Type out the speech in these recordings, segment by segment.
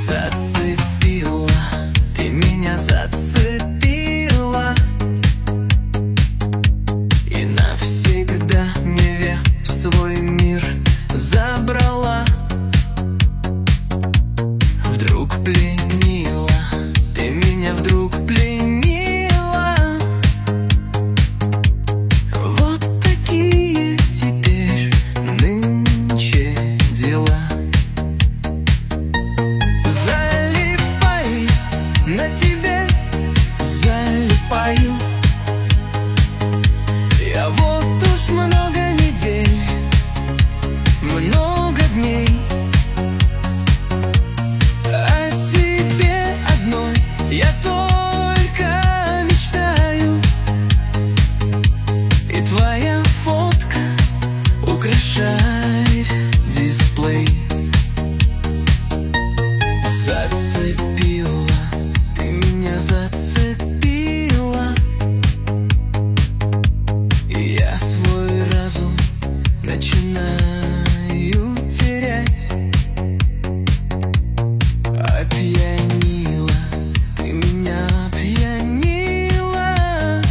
Зацепила, ты меня зацепила и навсегда меня в свой мир забрала. Вдруг пленила, ты меня вдруг пленила. Вот такие теперь нынче дела. Залипаю на тебе, залипаю. Я вот уж много недель, много дней о тебе одной я только мечтаю. И твоя фотка украшает дисплей. Зацепила, ты меня зацепила, и я свой разум начинаю терять. Опьянила, ты меня опьянила,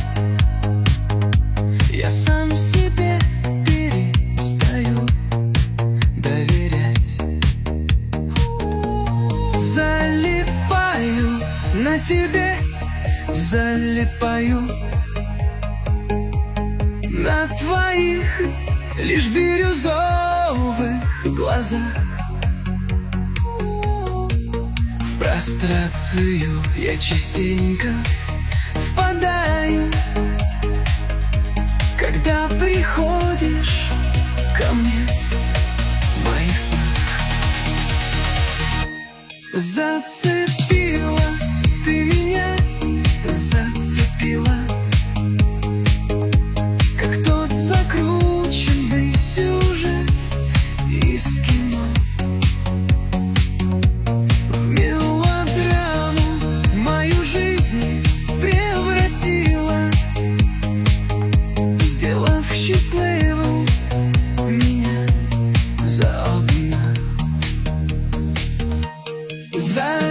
я сам себе перестаю доверять. Залипаю на тебе, залипаю на твоих лишь бирюзовых глазах. В прострацию я частенько впадаю, когда приходишь ко мне в моих снах. Зацепила, ты меня зацепила, как тот закрученный сюжет из кино. В мелодраму мою жизнь превратила, сделав счастливым меня заодно.